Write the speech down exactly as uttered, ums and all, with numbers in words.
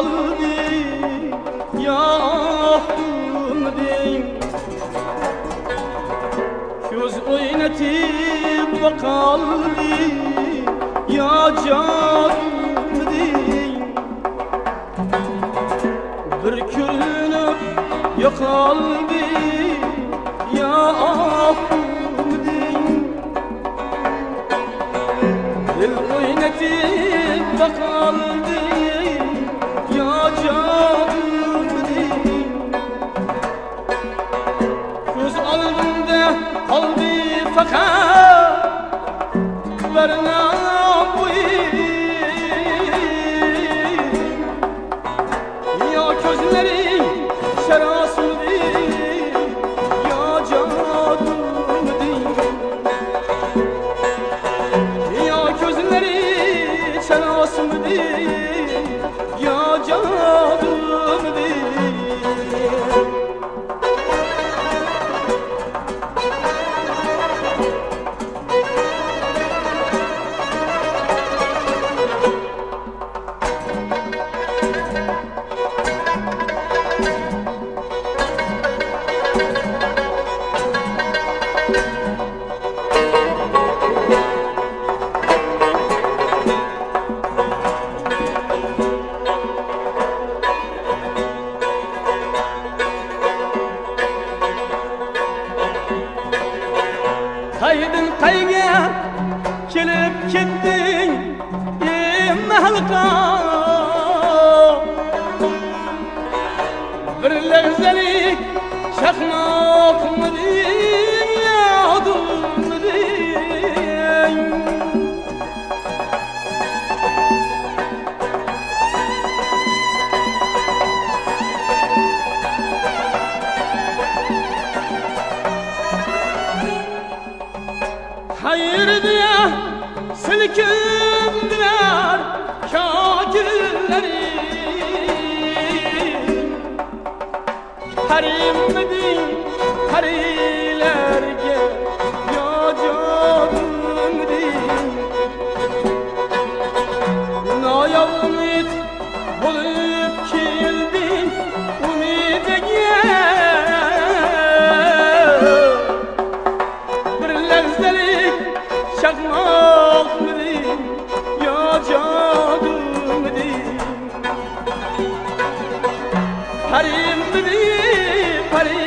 kaldı yaktım diyeyim. Göz oynatıp da kaldı ya canım diyeyim. Bir külünüp ya kaldı ya ahtım diyeyim. Dil oynatıp da kaldı ya canım diyeyim. Göz aldımda kaldı fakat verna bu ya gözleri şerasım değil ya canım değil. Ya gözleri şerasım değil ya canım değil. Kaydın kayga kelip kettin halka. Bir lehzelik çakmak mı diyeyim yadım mı diyeyim. Hayır diye silkindiler kâkilleri. Harim edin harilerge ya canım diyeyim. Naya umid bulup kildin umide gel. Bir lehzelik çakmak mı diyeyim ya canım diyeyim. Harim mi diyeyim harim